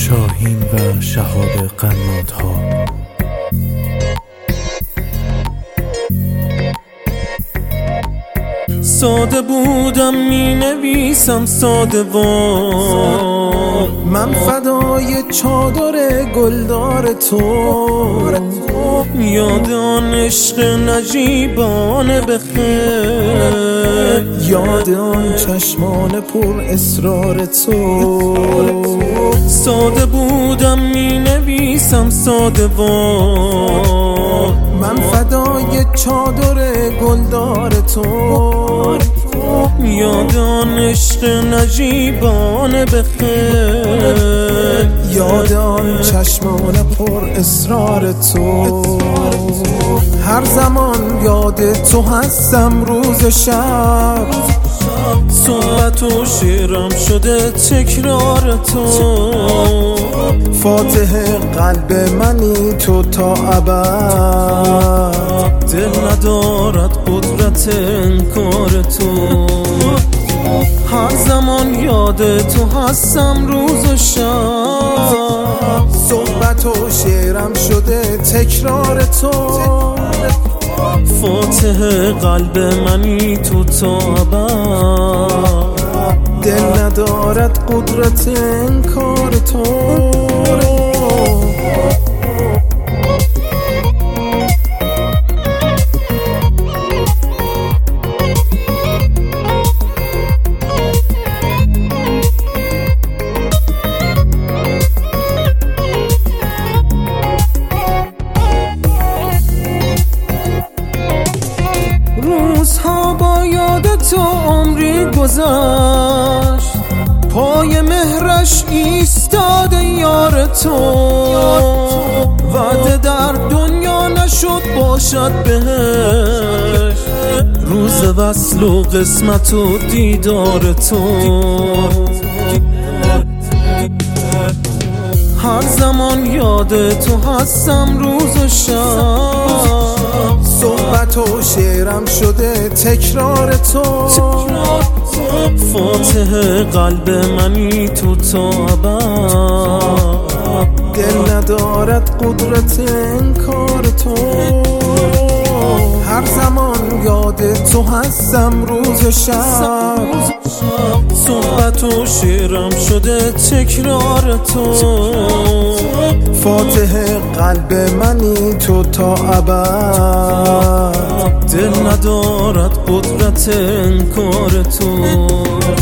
شاهین و شهاب قنات‌ها. ساده بودم می نویسم ساده وار، من فدای چادر گلدار تو. یاد آن عشق نجیبانه بخیر، یاد آن چشمان پر اصرار تو. ساده بودم می نویسم ساده وار، من فدای چادر گلدار تو. یاد آن عشق نجیبانه بخیر، یاد آن چشمان پر اصرار تو. هر زمان یاد تو هستم روز شب، صحبت و شعرم شده تکرار تو. فاتح قلب منی تو تا ابد، دل ندارد قدرت انکار تو. هر زمان یاد تو هستم روز و شب، صحبت و شعرم شده تکرار تو. فاتح قلب منی تو تا ابد، دل ندارد قدرت انکار تو. روزها با یاد تو عمری گذشت، پای مهرش ایستاده یار تو. وعده در دنیا نشد باشد بهش، روز وصل و قسمت و دیدار تو. هر زمان یاد تو هستم روز و شب، صحبت و شعرم شده تکرار تو. فاتح قلب منی تو تا ابد، دل ندارد قدرت انکار تو. هر زمان یاد تو هستم روز و شب، صحبت و شعرم شده تکرار تو. فاتح قلب منی تو تا ابد، دل ندارد قدرت انکار تو.